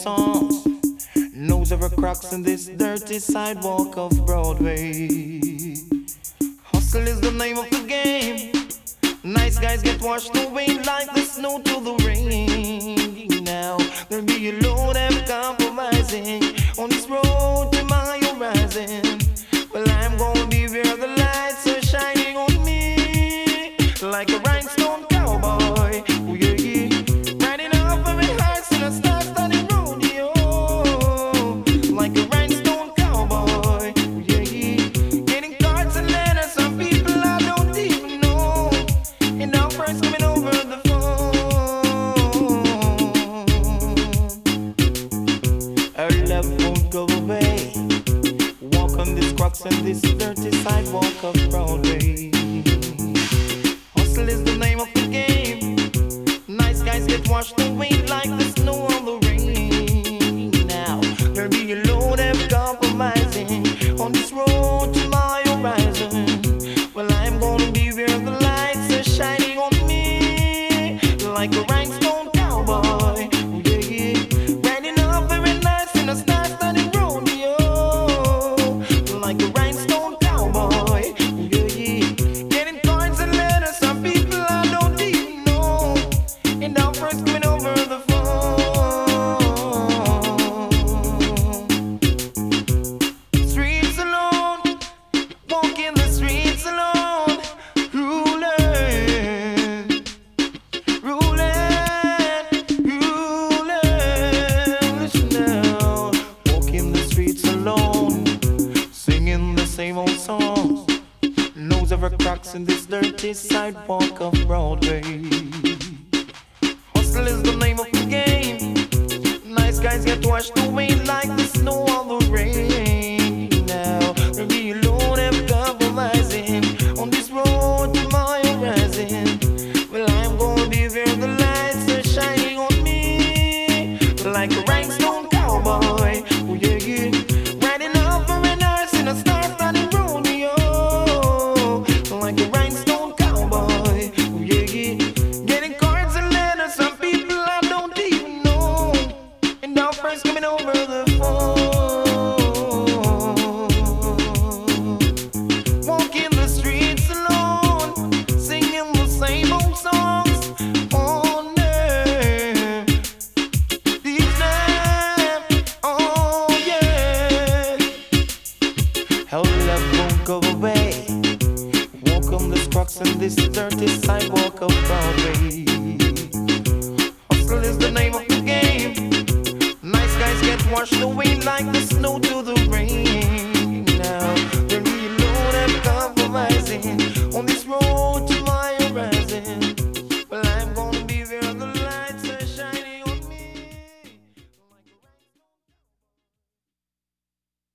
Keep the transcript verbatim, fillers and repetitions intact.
songs. Nose over cracks in this dirty sidewalk of Broadway. Hustle is the name of the game. Nice guys get washed away like the snow to the rain. Now there'll be a load of compromising on this road to my horizon. Well, I'm gonna be where the lights are shining on me like a rhinestone cowboy. Oh yeah, yeah. Riding off of a horse in a star-studded rodeo like a rhinestone cowboy. Oh yeah, yeah. Getting cards and letters from people I don't even know, and offers coming over the phone. Our love won't go away. Walk on these cracks and this dirty sidewalk of Broadway. Hustle is the name of the game. Nice guys get washed away like the snow on the rain. Now there'll be a load of compromising on this road to my horizon. Well, I'm gonna be where the lights are shining on me like a rhinestone cowboy. Oh, yeah, yeah. Riding up very nice in a star-studded rodeo like a rhinestone cowboy. Oh, yeah, yeah. Getting coins and letters from people I don't even know, and offers coming over the phone. Streets alone, walking the streets alone, ruling, ruling, ruling. Listen now, walking the streets alone, singing the same old songs. Nose over cracks in this dirty sidewalk of Broadway. Hustle is the name of the game. Nice guys get washed away like the snow